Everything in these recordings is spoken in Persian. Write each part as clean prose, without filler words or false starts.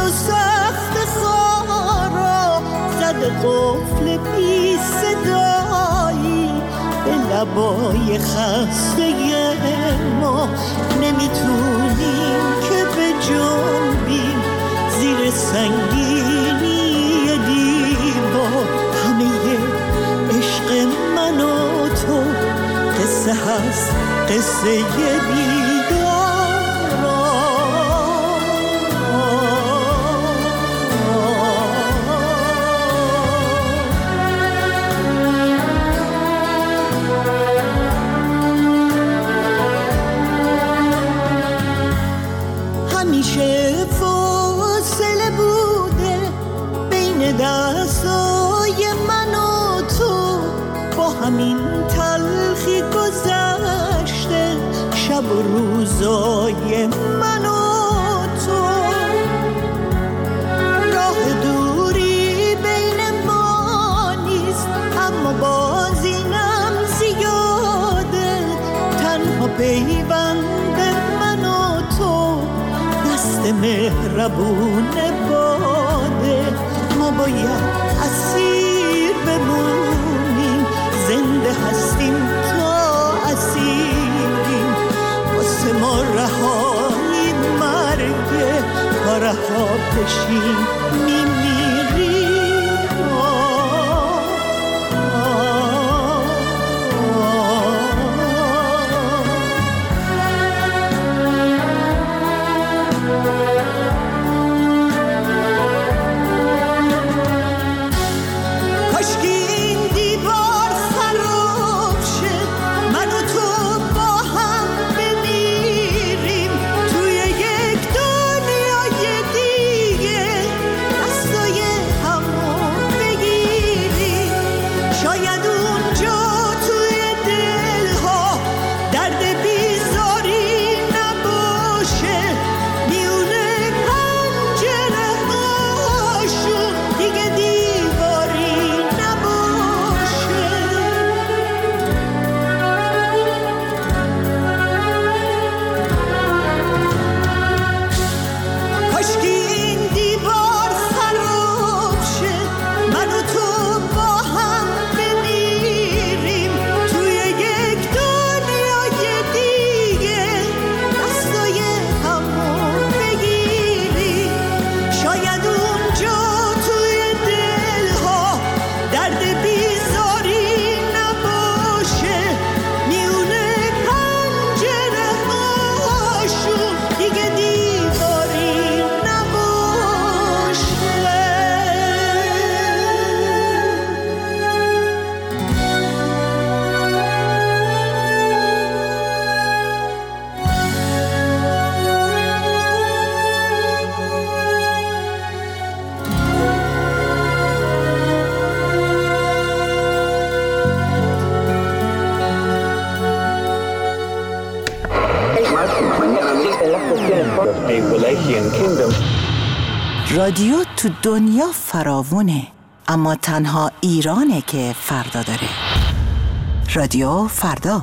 و سخت خارا زد قفل بی صدایی به لبای خسته ما نمیتونیم که به جنبیم زیر سنگینی دیوار همه عشق من و تو قصه هست قصه بیدار همیشه فاصله بوده بین دستای من و تو با همین تلخی گذشته شب و روزای من و تو راه دوری بین ما نیست اما باز اینم زیاده تنها پیوند من و تو دست مهربون باده ما باید اسیر بمونیم زنده هستیم تا اسیریم واسه ما رهایی مرگه تا رها بشیم میمیریم رادیو تو دنیا فراوونه اما تنها ایرانه که فردا داره. رادیو فردا.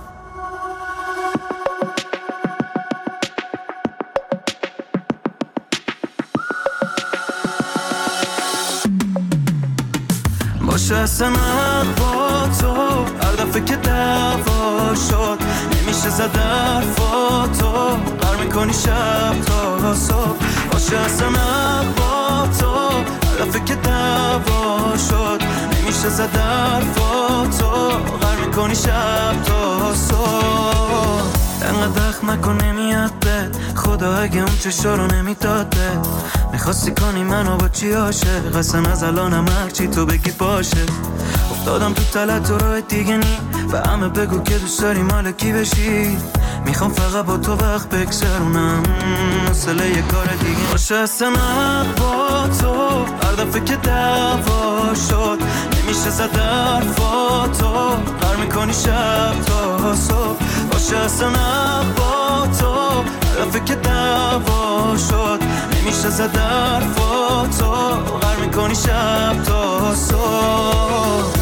باشه اصلا با تو هر دفعه که دعوا شد نمیشه زد حرفاتو قرار میکنی شب تا صبح. باشه اصلا با تو هر دفعه که دعوا شد نمیشه زد حرفاتو قرار میکنی شب تا صبح. انقدر دخم نکن نمیاد بد خدا اگه اون چشا رو نمیداد بد میخواستی کنی منو با چی عاشق اصلا از الانم هرچی تو بگی باشه. افتادم تو تلت و راه دیگه نی به همه بگو که دوست داری مال کی بشی. میخوام فقط با تو وقت بگذرونم مسئله یه کار دیگه باشه. اصلا با تو هر دفعه که دعوا شد نمیشه زد حرفاتو قرار میکنی شب تا صبح. باشه اصلا با تو هر دفعه که دعوا شد نمیشه زد حرفاتو قرار میکنی شب تا صبح.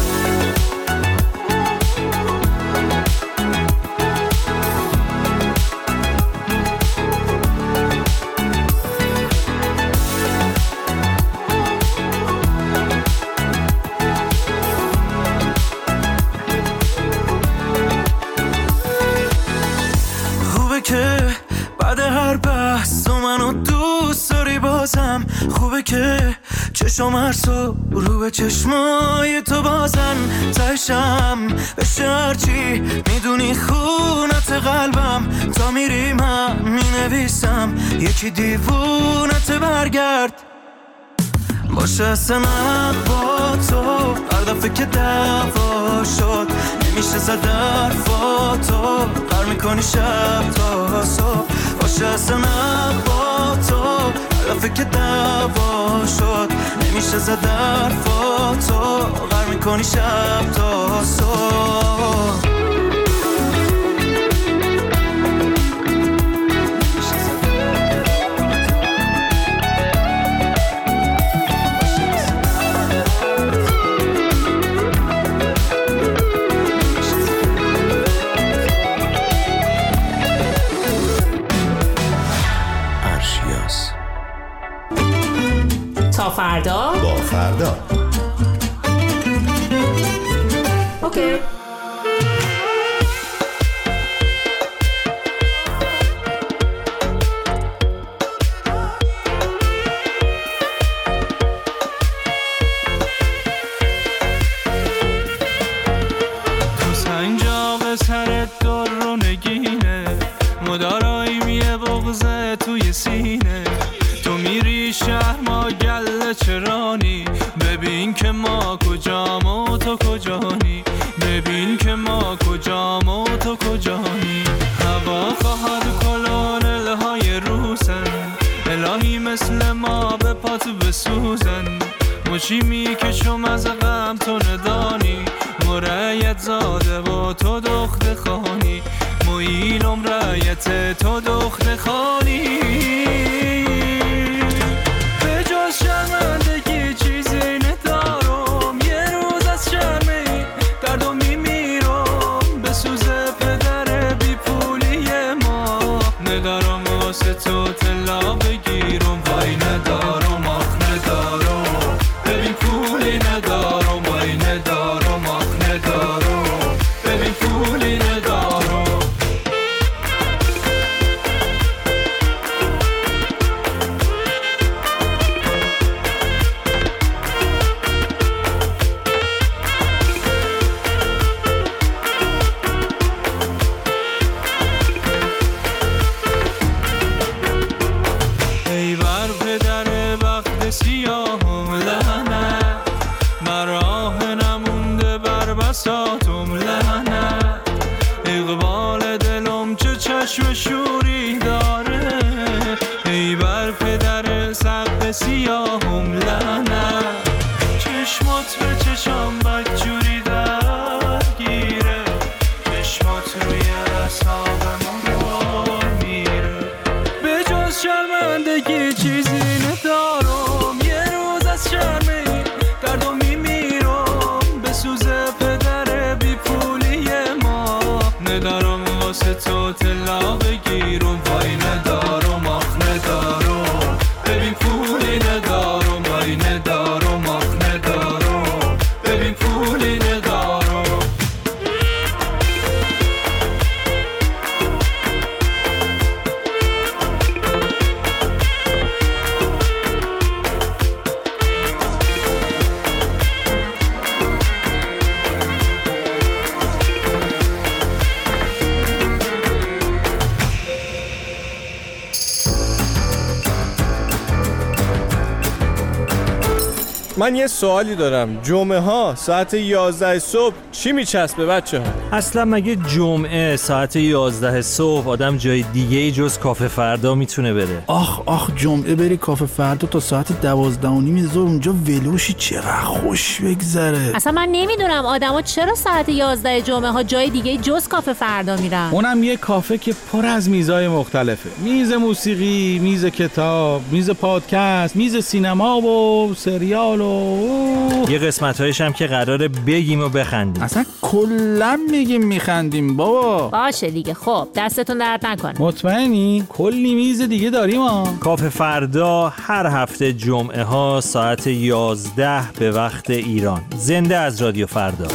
که بعد هر بحث تو منو دوست داری بازم. خوبه که چشم هر صبح رو به چشمای تو بازن. تهشم بشه هرچی میدونی خونت قلبم. تا میری من مینویسم یکی دیوونت برگرد. باشه اصلا با تو هر دفعه که دعوا شد نمیشه زد حرفاتو قر میکنی شب تا صبح. باشه اصلا با تو هر دفعه که دعوا شد نمیشه زد حرفاتو قر میکنی شب تا صبح. تا فردا با فردا. اوکی. تو سنجاق سرت در رو نگینه مدارایی میه بغزه توی سینه. تو میری شهر ما گله چرانی ببین که ما کجام و تو کجانی. ببین که ما کجام و تو کجانی. هوا خواهد کلونلهای روسن الهی مثل ما به پات بسوزن. مچی میکشم از غم تو ندانی مرایت زاده و تو دخت خانی. مویلم رایت تو دخت خانی. به جز شرمندگی چیزی ندارم یه روز از شرمی دردو میمیرم. به سوز پدر بی پولی ما ندارم واسه تو طلا بگیرم. وای ندارم آخ ندارم ببین پولی ندارم. وای ندارم آخ ندارم ببین پولی ندارم. ای بر پدر بخت سیاهم لعنت بر راه نمونده بر بساطم لعنت. اقبال دلم چه چشم شوری داره ای بر پدر سقف سیاهم لعنت. چشمات به چشم بدجوری درگیره چشمات روی اعصابم میره. به جز شرمندگی چیزی ندارم یه روز از شرمی دردو میمیرم. به سوز پدر بی پولی ما ندارم واسه تو طلا بگیرم. وای ندارم آخ ندارم ببین پولی ندارم. وای ندارم آخ ندارم ببین پولی ندارم. من یه سوالی دارم. جمعه ها ساعت 11 صبح چی میچسبه بچه ها؟ اصلا مگه جمعه ساعت 11 صبح آدم جای دیگه جز کافه فردا میتونه بره؟ آخ جمعه بری کافه فردا تا ساعت 12:30 ظهر اونجا ولوشی چقدر خوش بگذره. اصلا من نمیدونم آدما چرا ساعت 11 جمعه ها جای دیگه جز کافه فردا میرن. اونم یه کافه که پر از میزای مختلفه. میز موسیقی، میز کتاب، میز پادکست، میز سینما و سریال و یه قسمت‌هایش هم که قراره بگیم و بخندیم. اصلا کلا میگیم میخندیم بابا. باشه دیگه خب دستتون درد نکنه. مطمئنی؟ کلی میز دیگه داریم ها. کافه فردا هر هفته جمعه ها ساعت 11 به وقت ایران. زنده از رادیو فردا.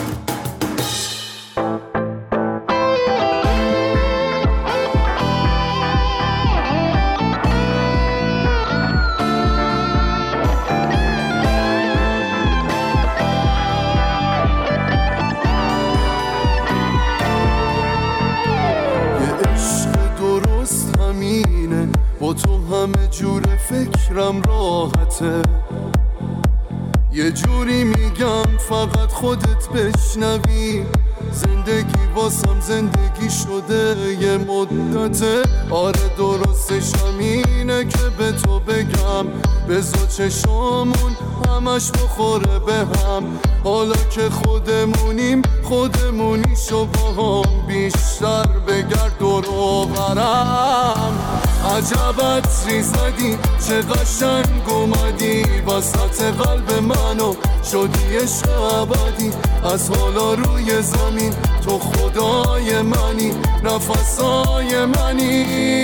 با تو همه جور فکرم راحته، یه جوری میگم فقط خودت بشنوی، زندگی واسم زندگی شده یه مدته. آره درستش همینه که به تو بگم، بذار چشامون همش بخوره به هم، حالا که خودمونیم خودمونیشو با هم بیشتر بگرد دور و برم. عجب عطری زدی چه قشنگ اومدی وسط قلب منو، شدی عشق ابدی از حالا روی زمین، تو خدای منی نفسای منی.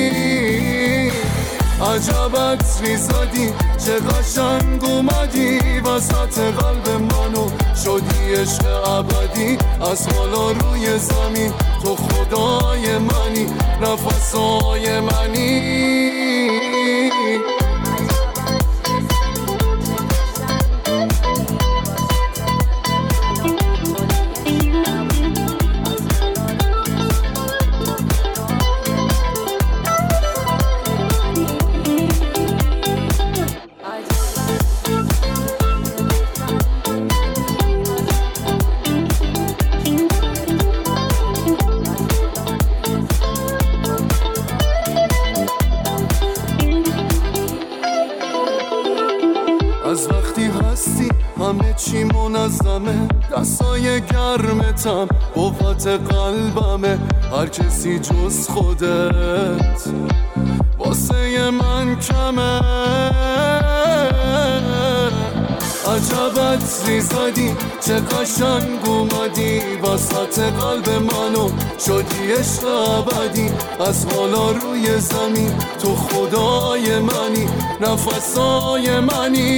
عجب عطری زدی چه قشنگ اومدی وسط قلب منو، شدی عشق ابدی از حالا روی زمین، تو خدای منی نفسای منی. از وقتی هستی همه چی منظمه، دستای گرمتم قوت قلبمه، هر کسی جز خودت واسه من کمه. عجب عطری زدی چه قشنگ اومدی وسط قلب منو، شدی عشق ابدی از حالا روی زمین، تو خدای منی نفسای منی.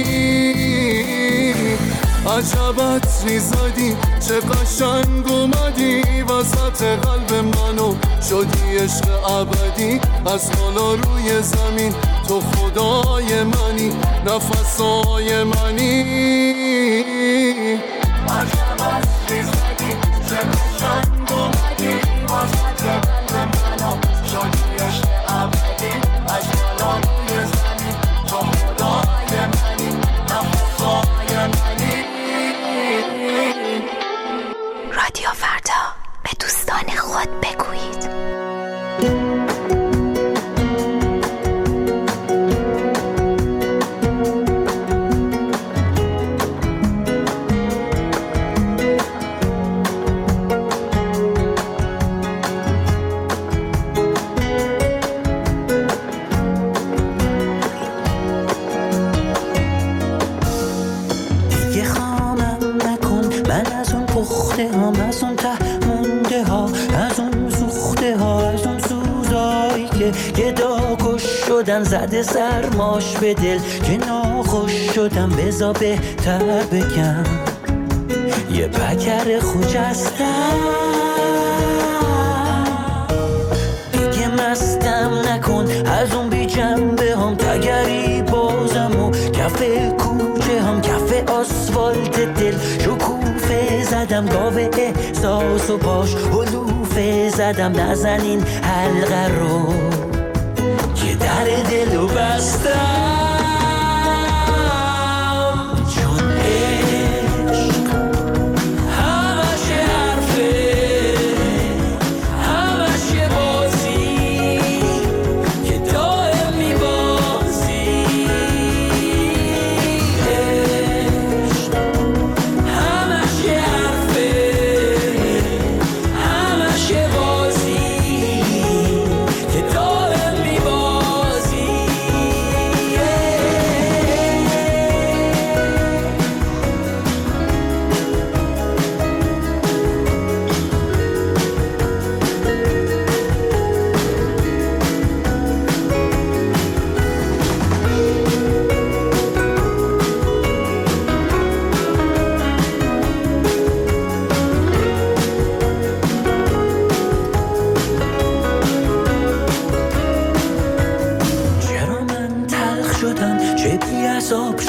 عجب عطری زدی چه قشنگ اومدی وسط قلب منو، شدی عشق ابدی از حالا روی زمین، تو خدای منی نفسای منی. عجب عطری زدی چه قشنگ اومدی وسط قلب منو، شدی عشق ابدی از حالا روی زمین، تو خدای منی نفسای منی. رادیو فردا، به دوستان خود بگویید. از اون ته مونده ها، از اون سوخته ها، از اون سوزایی که گداگوش شدن زده سرماش به دل، که ناخوش شدم بزا بهتر بگم یه پکر خجستم. دیگه مستم نکن از اون بی جنبه هم، تگری بازم و کف کوچه هم، کف آسفالت دل شکوفه زدم، گاوه احساس و باش علوفه زدم، نزن این حلقه رو که در دلو بستم.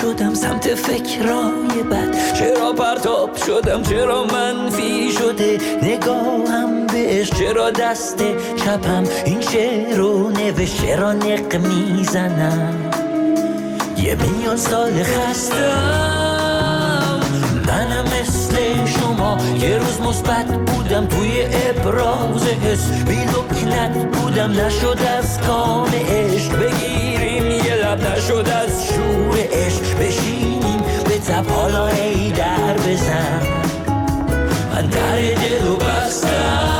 شدم سمت فکرای بد، چرا پرتاب شدم، چرا منفی شده نگاهم بهش، چرا دست چپم این شعر رو نوشت، چرا نق میزنم 1,000,000 سال خستم. منم مثل شما یه روز مثبت بودم توی ابراز حس، بی لکنت بودم نشد از کام عشق بگیریم یه لب، نشد از شور عشق بشینیم به تب، حالا ای در بزن من در دلو بستم،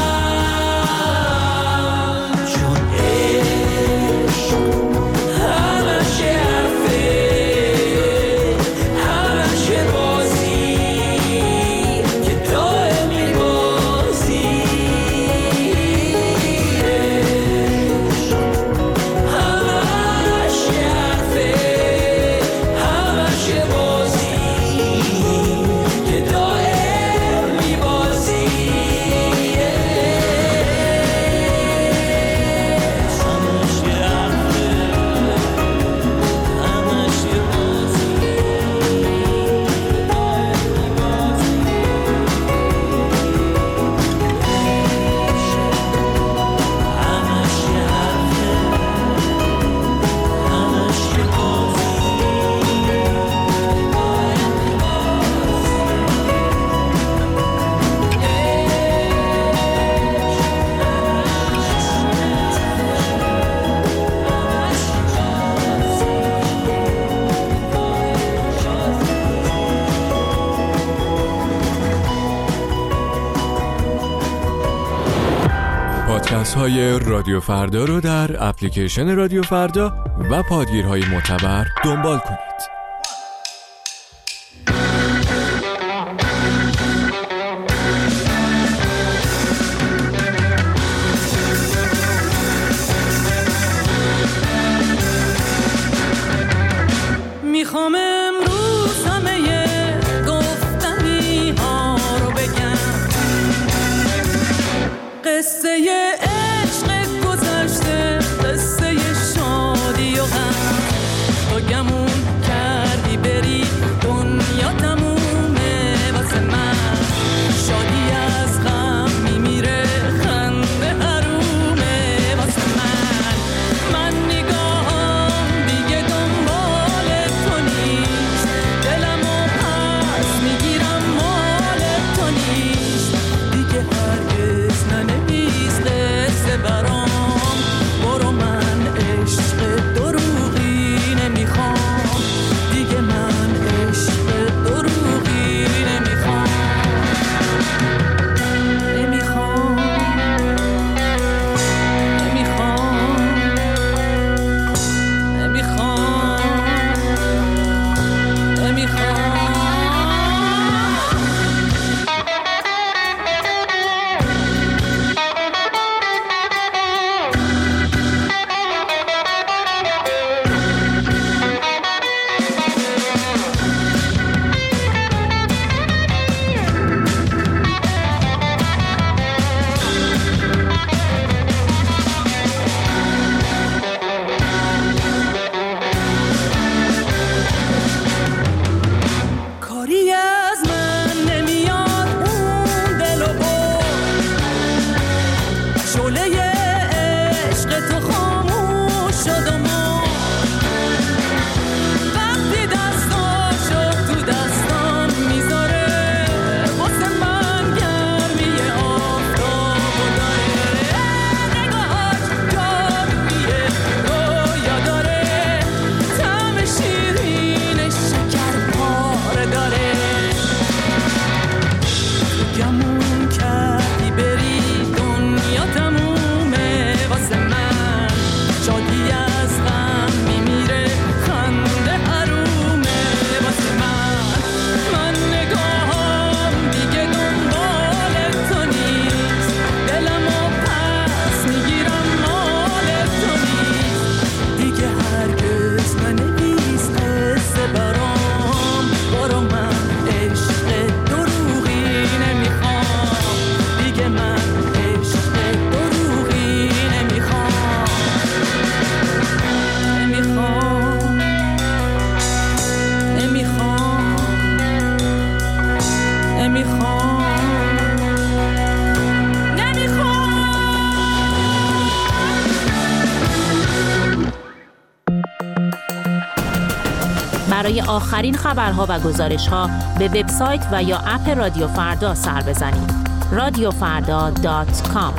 چون عشق همش حرفه، همش بازی که دائم میبازی، عشق همش حرفه، همش بازی که دائم میبازی، همش حرفه، همش بازی. پادکست های رادیو فردا رو در اپلیکیشن رادیو فردا و پادگیرهای معتبر دنبال کنید. میخوام امروز همه گفتنی ها رو بگم، قصه عشق گذشته، قصه شادی و غم، تو گمون کردی بری دنیا تمومه واسه من، شادی از غم میمیره خنده حرومه واسه من، من نگاهم دیگه دنبال تو نیست، دلمو پس میگیرم مال تو نیست، دیگه هرگز ننویس قصه برام، برو من عشق دروغی نمیخوام. برای آخرین خبرها و گزارش‌ها به وبسایت و یا اپ رادیو فردا سر بزنید. radiofarda.com.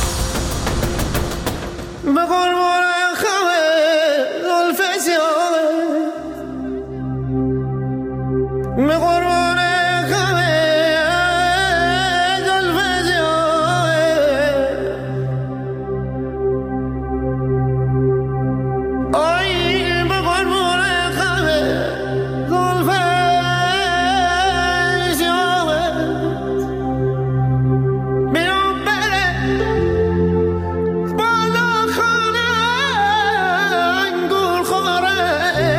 به قربان خمه زلف سیاه، به قربان خمه زلف سیاه، آی به قربان خمه زلف سیاه، بیرون بره بالا خانه گل خوره،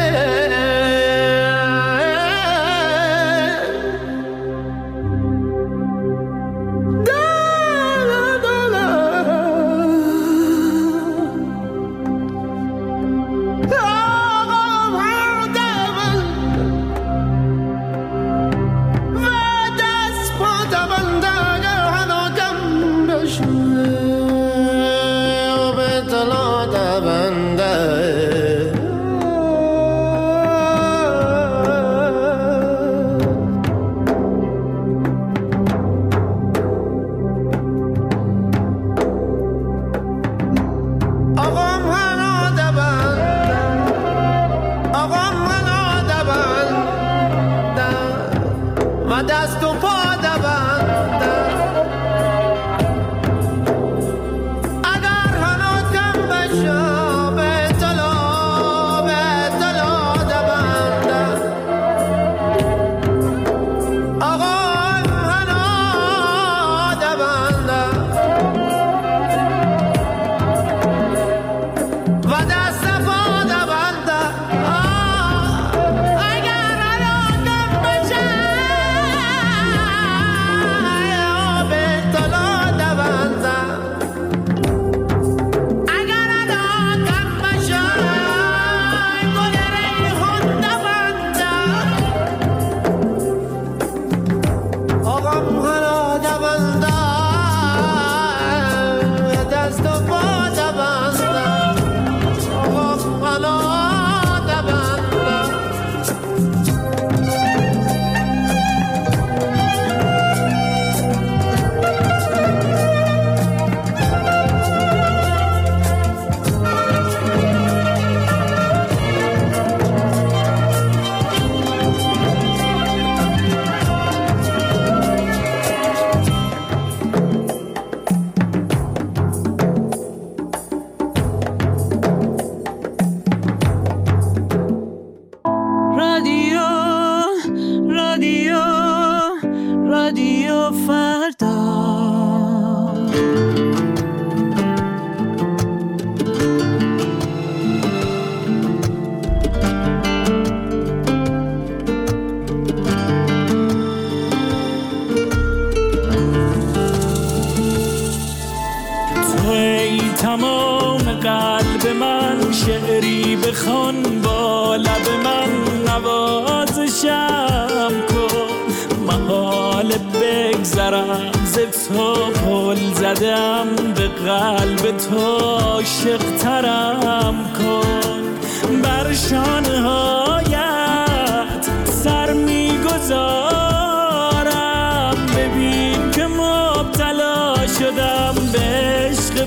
دست و پا دوندم، اگر هنوز کم بشم به طلا دوندم، آقا هنوز دوندم و دست پا دوندم، اگر هنوز کم بشم رادیو فردا. توی تمام قلب من، شعری بخوان با لب من، نوازشم کن، محال بگذرم ز تو، پل زدم به قلب تو، عاشق ترم کن، بر شانه هایت سر میگذارم، ببین که مبتلا شدم به عشق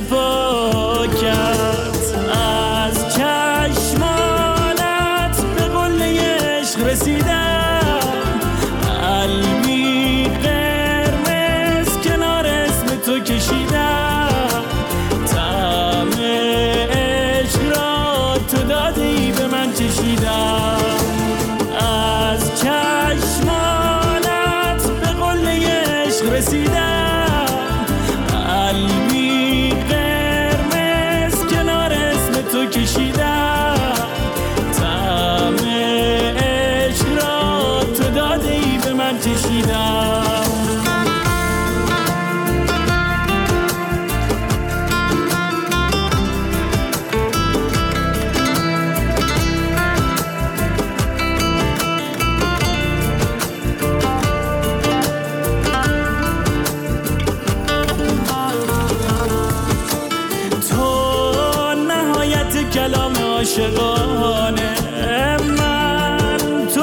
پاکت، از چشمانت به قله عشق رسیدم، قلبی قرمز کنار اسم تو کشیدم، طعم عشق را تو دادی به من چشیدم، از چشمانت به قله عشق رسیدم، قلبی قرمز کنار اسم تو کشیدم، طعم عشق را تو دادی به من چشیدم. کلام عاشقانه من،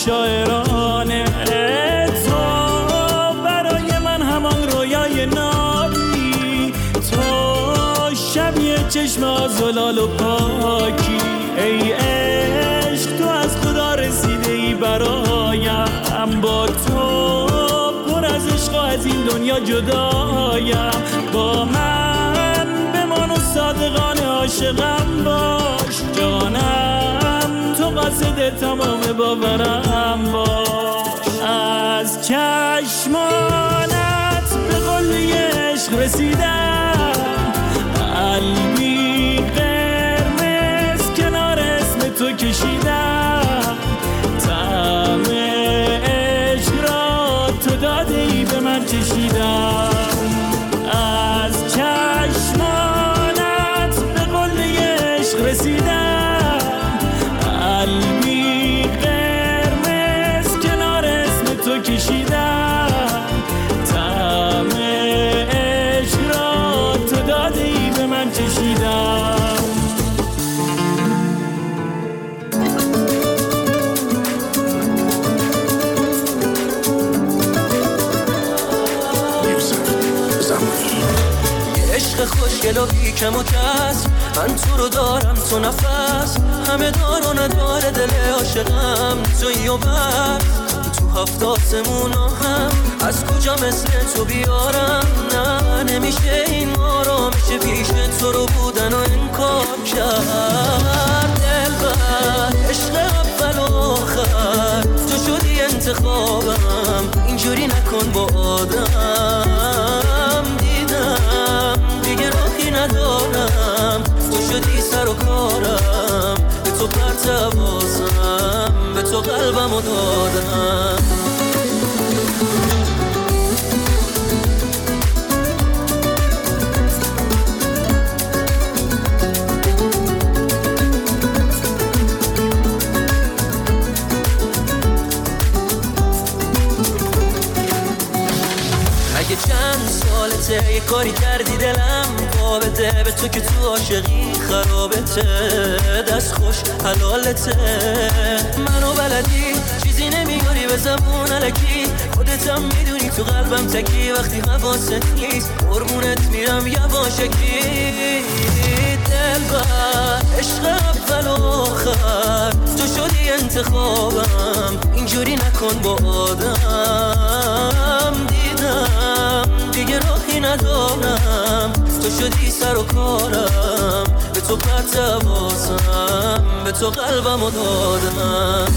شاعرانه. تو برای من همان رویای نابی، تو شبیه چشم آزلال و پاکی. ای عشق تو از خدا رسیده ای برایم، با تو پر از عشق و از این دنیا جدایم. با من بمان و صادقانه عاشقم باش، جانم تو قاصد تمام باورم باش. از چشمانت به قله عشق رسیدم، قلبی قرمز کنار اسم تو کشیدم. طعم عشق را تو داده ای به من چشیدم. از چشمانت به قله عشق رسیدم، قلبی قرمز کنار اسم تو کشیدم. طعم عشق را تو داده ای به من چشیدم. عشق خوشگل و بیکم و کس، من تو رو دارم تو نفس، همه دار و نداره دل عاشقم تویی و بس. تو هفت آسمونا هم از کجا مثل تو بیارم؟ نه نمیشه این ما میشه پیش تو رو بودن و انکار کرد. دلبر عشق اول و آخر تو شدی انتخابم، اینجوری نکن با آدم. دیدم دیگه راهی ندارم، تو شدی سر و کارم، به تو پرتوازم، به تو قلبم و دادم. اگه چند سالته یه کاری کردی دلم پا بده به تو که تو عاشقی خرابته، دست خوش حلالته. منو بلدی چیزی نمیاری به زبون الکی، خودتم میدونی تو قلبم تکی، وقتی حواست نیست قربونت میرم یواشکی. دلبر عشق اول و آخر تو شدی انتخابم، اینجوری نکن با آدم. دیدم دیگه راهی ندارم، تو شدی سر و کارم، به تو پرتوازم، به تو قلبم و دادم.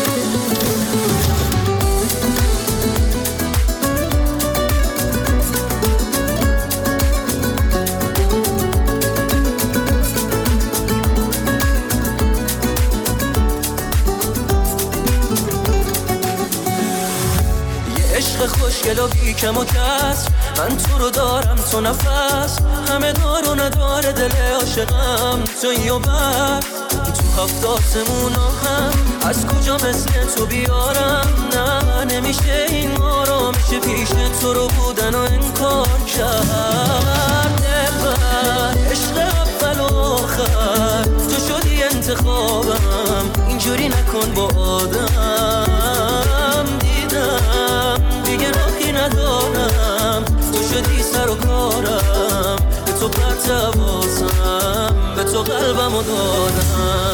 عشق خوشگل و بیکم و کس، من تو رو دارم تو نفس، همه دار و نداره دل عاشقم تویی و بس. تو هفت آسمونا هم از کجا مثل تو بیارم؟ نه نمیشه این ما میشه پیش تو رو بودن و انکار کرد. دلبر عشق اول و آخر تو شدی انتخابم، اینجوری نکن با آدم. دیدم دیگه راهی ندارم، تو شدی سر و کارم، به تو پرتوازم، به تو قلبم و دادم.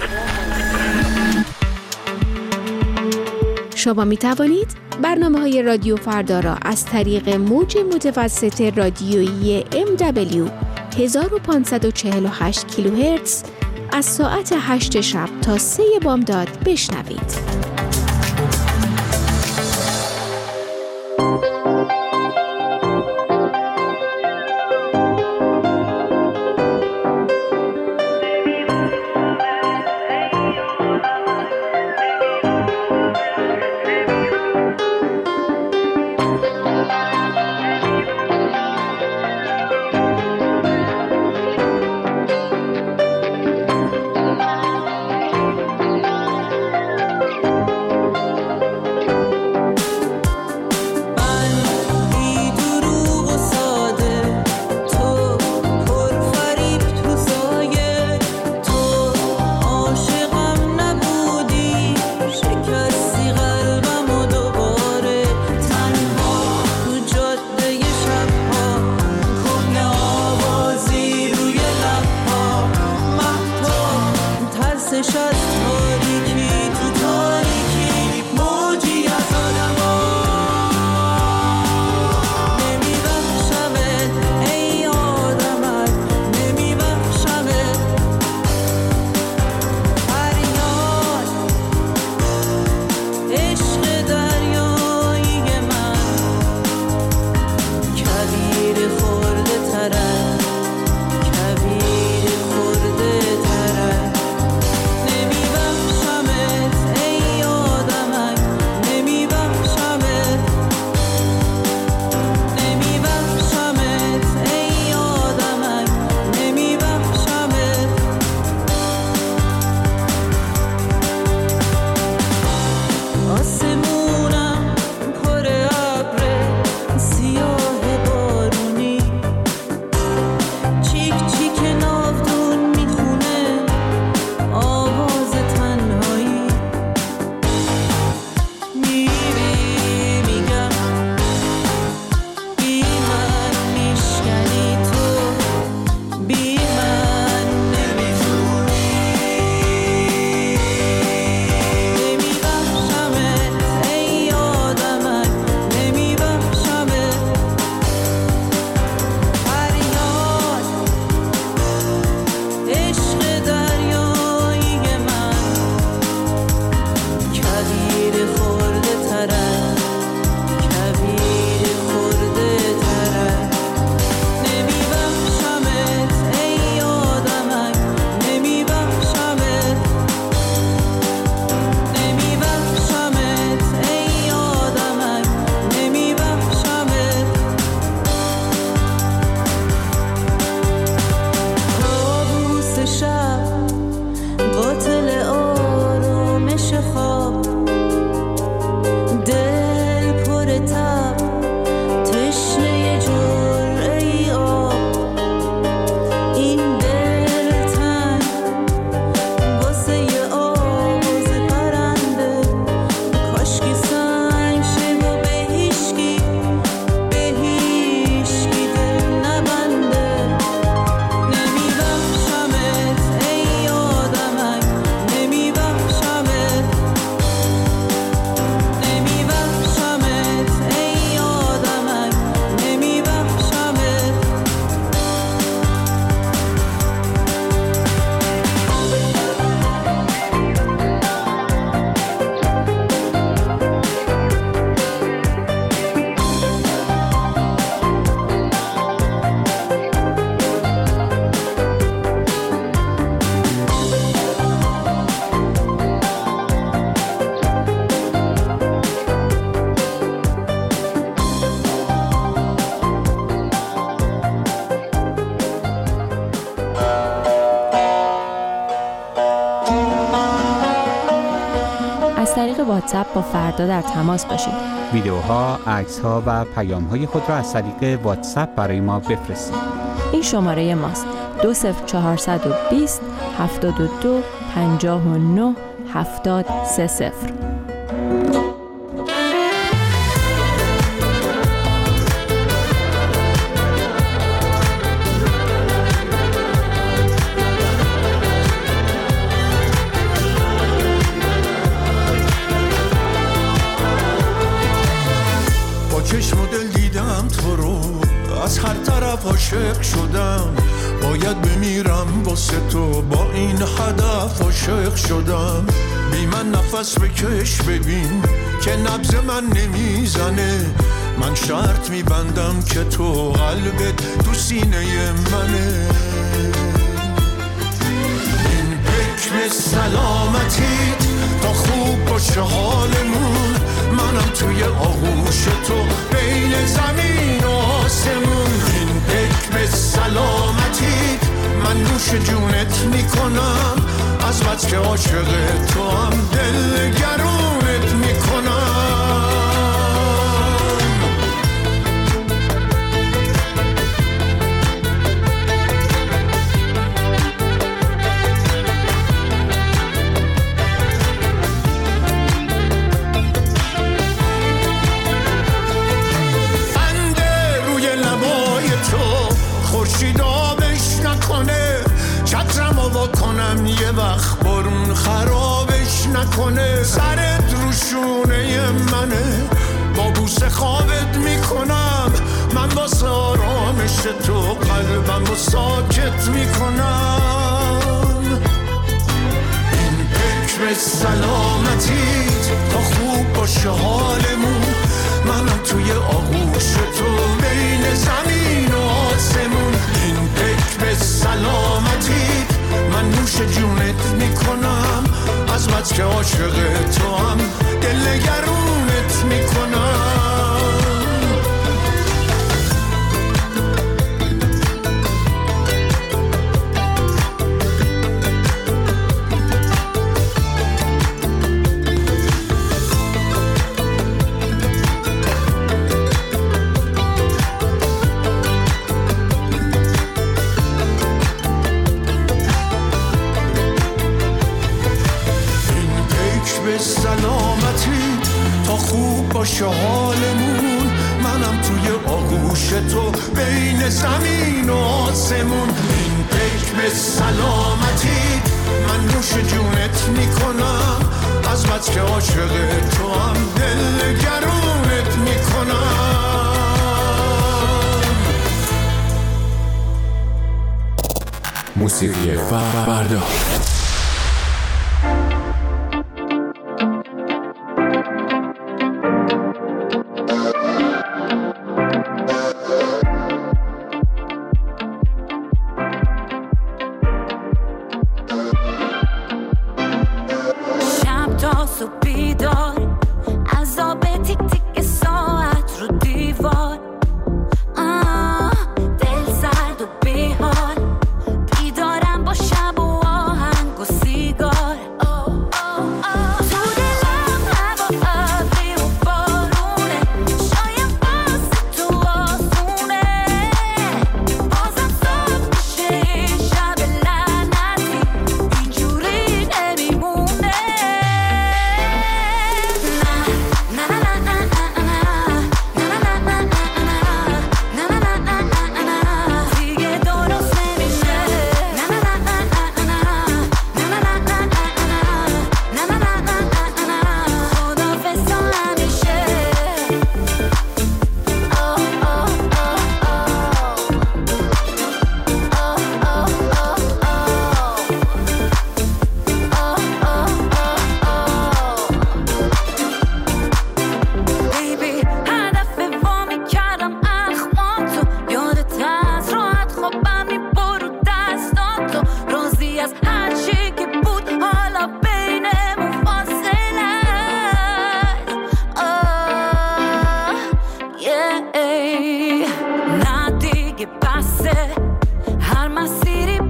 شما می توانید برنامه‌های رادیو فردا را از طریق موج متوسط رادیویی MW 1548 کیلوهرتز از ساعت 8 شب تا 3 بامداد بشنوید. از طریق واتساپ با فردا در تماس باشید. ویدیوها، عکس‌ها و پیام‌های خود را از طریق واتساپ برای ما بفرستید. این شماره ماست: 20420 72 59 730. چشم و دل دیدم تو رو، از هر طرف عاشق شدم. باید بمیرم واسه تو، با این هدف عاشق شدم. بی من نفس بکش ببین که نبض من نمیزنه. من شرط میبندم که تو قلبت تو سینه منه. این حکم سلامتیت تا خوب باشه حالمون. منم توی آغوش تو بین زمین و آسمون. این حکم سلامتیت من نوش جونت میکنم. از بس که عاشق تو هم دل گرونت میکنم. کنم یه وقت برون خرابش نکنه. سرت روشونه منه، با بوسه خوابت میکنم. من واسه آرامش تو قلبم رو ساکت میکنم. این حکم سلامتیت تا خوب باشه حالمون. منم توی آغوش تو بین زمین و آسمون. این حکم سلامتیت من نوش جونت میکنم. از بس که عاشق تو هم دل گرونت میکنم. باشه حالمون. منم توی آغوش تو بین زمین و آسمون. این حکم سلامتی من نوش جونت میکنم. از بس که عاشق تو هم دل گرونت میکنم. موسیقی فردا.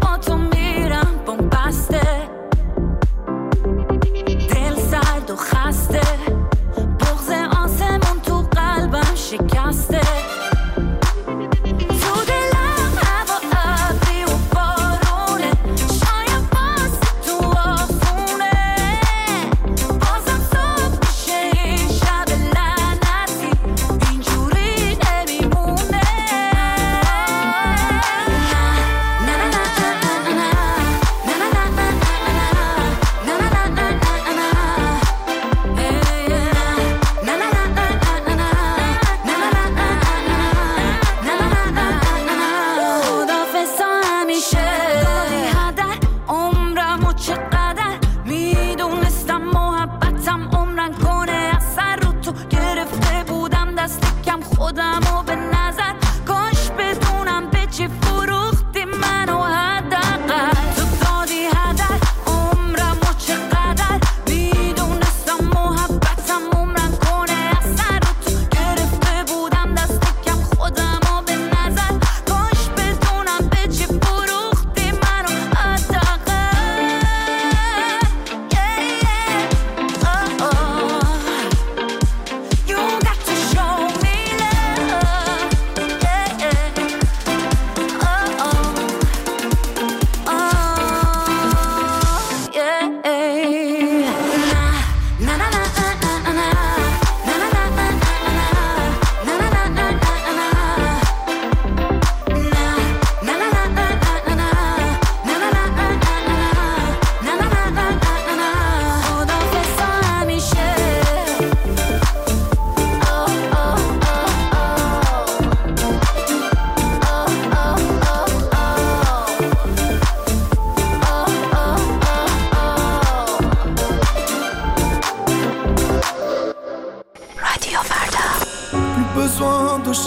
خسته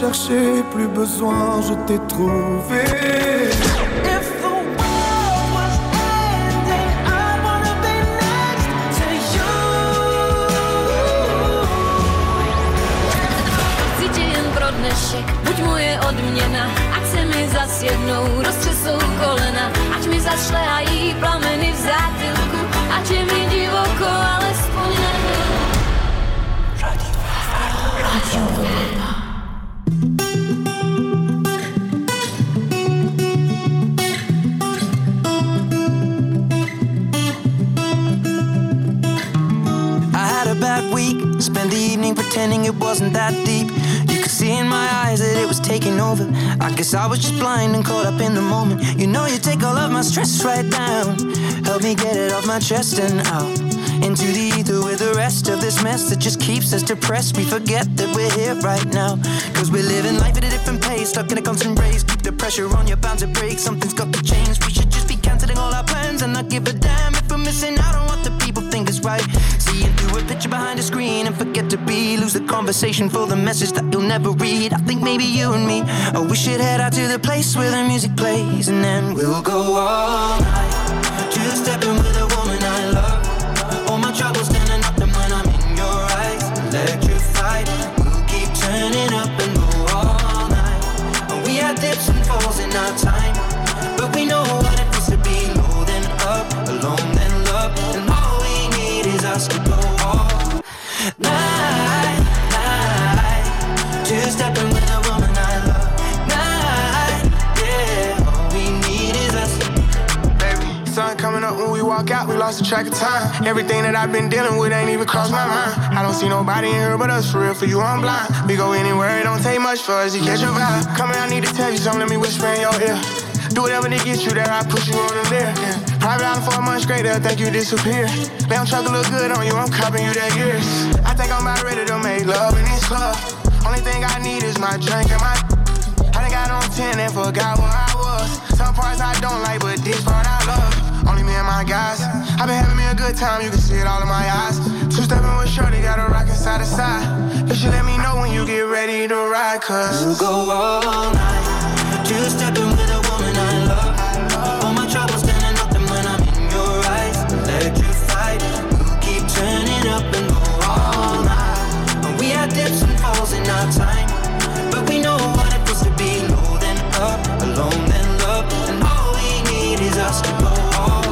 cherché, plus besoin, je t'ai trouvé. If the world was ending, I wanna be next to you. Chci tě jen pro dnešek, buď moje odměna. Ať se mi zas jednou roztřesou kolena, ať mi zašlehají plameny v zátylku, ať je mi divoko, alespoň nevím. Radio Farda. Spent the evening pretending it wasn't that deep. You could see in my eyes that it was taking over. I guess I was just blind and caught up in the moment. You know you take all of my stress right down. Help me get it off my chest and out into the ether with the rest of this mess that just keeps us depressed. We forget that we're here right now, cause we're living life at a different pace, stuck in a constant race. Keep the pressure on, you're bound to break. Something's got to change. We should just be cancelling all our plans and not give a damn if we're missing out on what the people think is right. Seeing through a picture behind a screen and forget to be, lose the conversation for the message that you'll never read. I think maybe you and me, oh, we should head out to the place where the music plays, and then we'll go all night, just stepping with a woman I love. All my troubles standing up and when I'm in your eyes, electrified. We'll keep turning up and go all night. And we had dips and falls in our time, but we know what it feels to be low then up, alone then love, and all we need is us to go all night, night. Just stepping with a woman I love. Night, yeah. All we need is us. Baby, sun coming up when we walk out, we lost the track of time. Everything that I've been dealing with ain't even crossed my mind. I don't see nobody in here but us, for real, for you I'm blind. We go anywhere, it don't take much for us to catch your vibe. Come here, I need to tell you something, let me whisper in your ear. Do whatever to get you there, I push you on the there. Yeah. Private island for a month straight, they'll think you disappear. Lamb truck look good on you, I'm copping you that years. I think I'm about ready to make love in this club. Only thing I need is my drink and my I think I got on 10 and forgot where I was. Some parts I don't like, but this part I love. Only me and my guys. I've been having me a good time, you can see it all in my eyes. Two-stepping with shorty, got a rockin' side to side. You should let me know when you get ready to ride, cause we'll go all night, two-stepping with a woman I love. All my troubles standing up and when I'm in your eyes, electrified. We'll keep turning up and go all night. And we had dips and falls in our time, but we know what it feels to be low then up, alone then love, and all we need is us to go all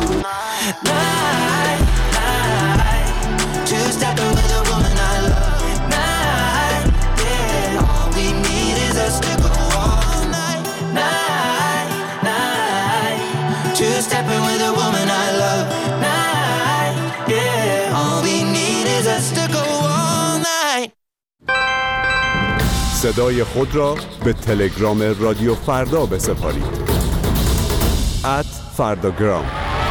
night, night. Two-stepping with a woman I love. Night, yeah. All we need is us to go all night, night, night. Two-stepping with a woman I love. Night, yeah. All we need is us to go all night. صدای خود را به تلگرام رادیو فردا بسپارید. @فرداگرام.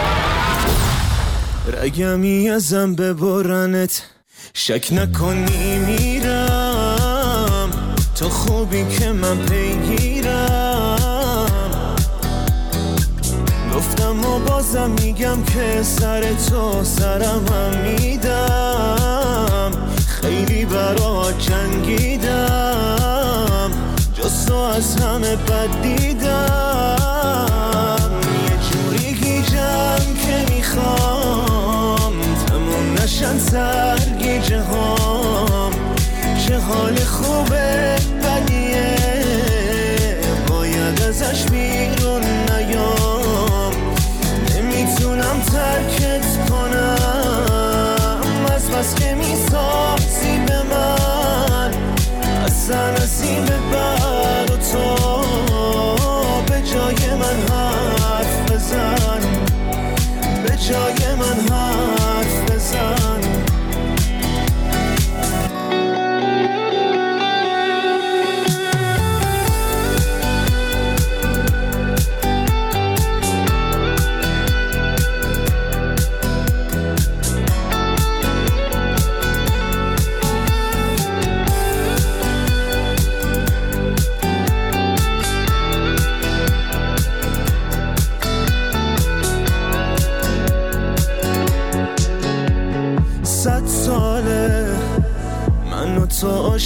رگمی ازم ببرنت، شک نکنی میرم، تو خوبی که من پیگیرم. گفتم و بازم میگم که سر تو سرم هم میدم. خیلی برات جنگیدم، جز تو از همه بد دیدم. یه جوری گیجم که میخوام تموم نشن سرگیجه هام. چه حال خوبه بدیه، باید ازش بیرون نیام. نمیتونم ترکت کنم، از بس که میسازی به من. اصلا از این به بعد و تو به جای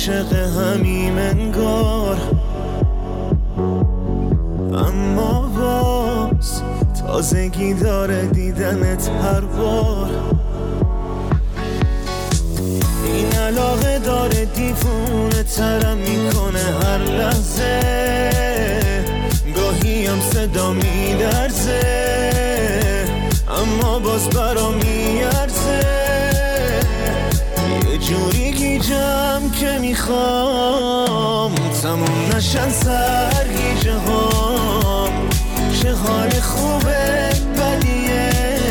عاشق همیم انگار، اما باز تازگی داره دیدنت هر بار. این علاقه داره دیوونه ترم میکنه هر لحظه، گاهی هم صدا میدرزه اما باز برا میارزه. یه جوری گیجم که میخوام تموم نشن سرگیجه هام. چه حال خوبه بدیه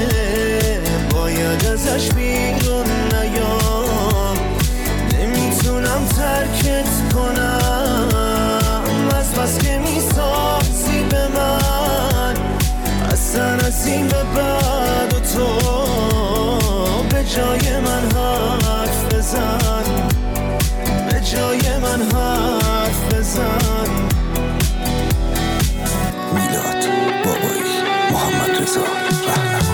باید ازش بیرون نیام. نمیتونم ترکت کنم از بس که میسازی به من. اصلا از این به بعد و تو به جای من حرف بزن، به جای من حرف بزن. میلاد بابایی، محمد رضا رهنما.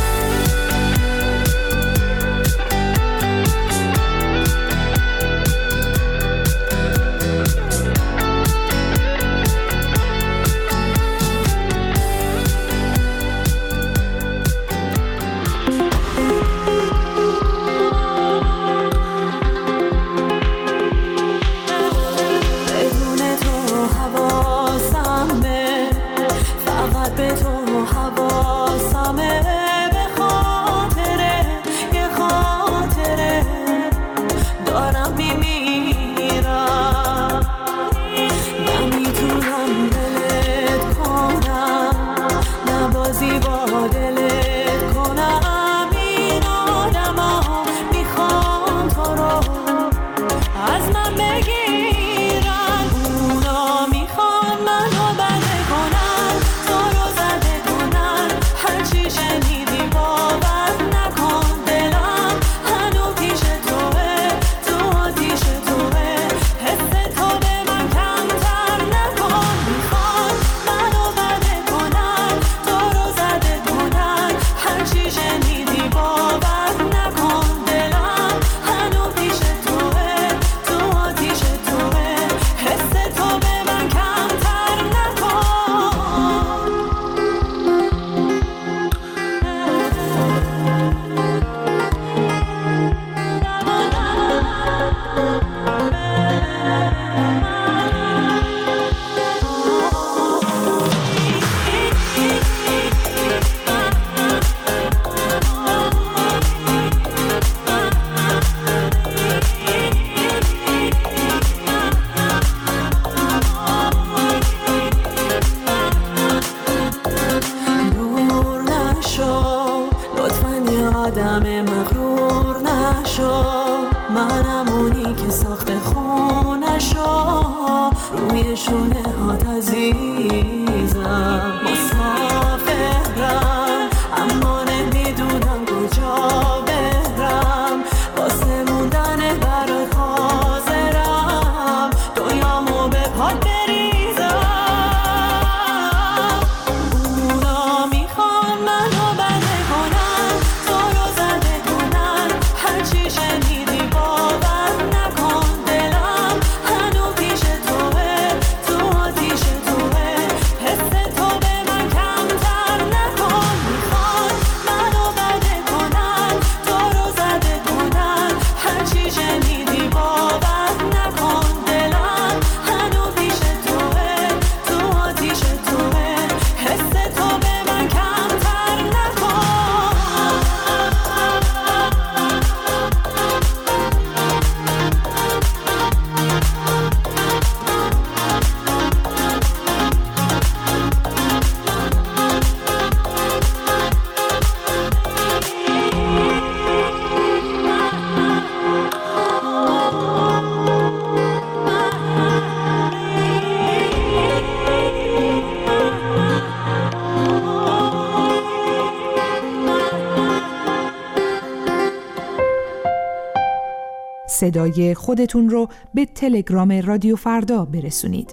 صدای خودتون رو به تلگرام رادیو فردا برسونید.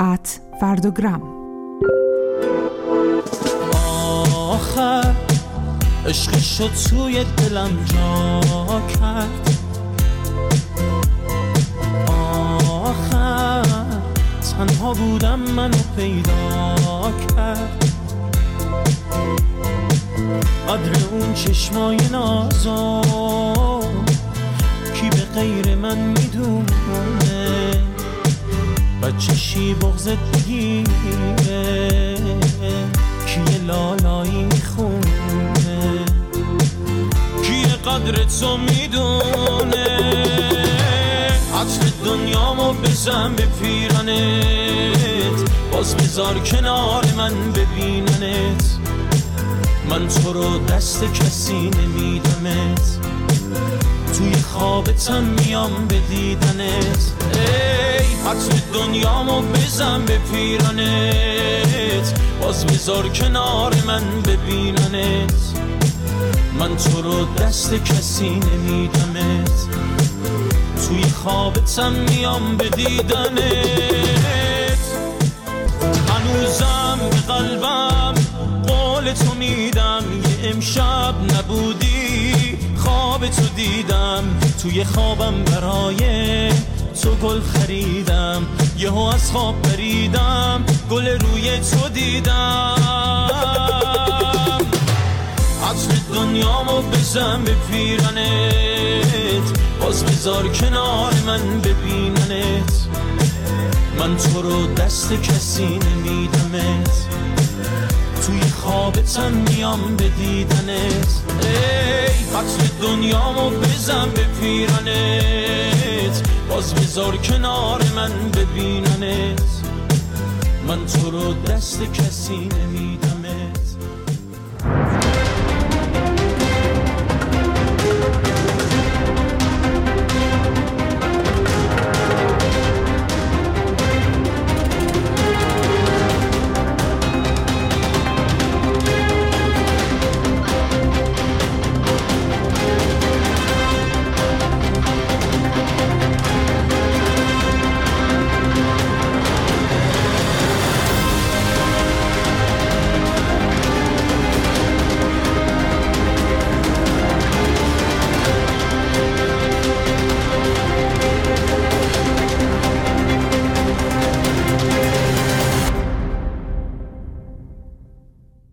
@فرداگرام. آخر عشق شد توی دلم جا کرد. تنها بودم منو پیدا کرد، قدر اون چشمای نازا کی به غیر من میدونه، بچشی بغضت بگیره کی لالایی میخونه، کی قدر تو میدونه. عطر دنیامو بزن به پیرانت، باز بذار کنار من ببیننت، من تو رو دست کسی نمیدمت، توی خوابتم میام به دیدنت. ای عطر دنیامو بزن به پیرانت، باز بذار کنار من ببیننت، من تو رو دست کسی نمیدمت، توی خوابتم میام به دیدنت. هنوزم به قلبم قول تو میدم، یه امشب نبودی خواب تو دیدم، توی خوابم برای تو گل خریدم، یهو از خواب پریدم گل روی تو دیدم. عطر دنیامو بزن به پیرانت، باز بذار کنار من ببیننت، من تو رو دست کسی نمیدمت، توی خوابتم میام به دیدنت. ای عطر دنیامو بزن به پیرانت، باز بذار کنار من ببیننت، من تو رو دست کسی نمیدمت.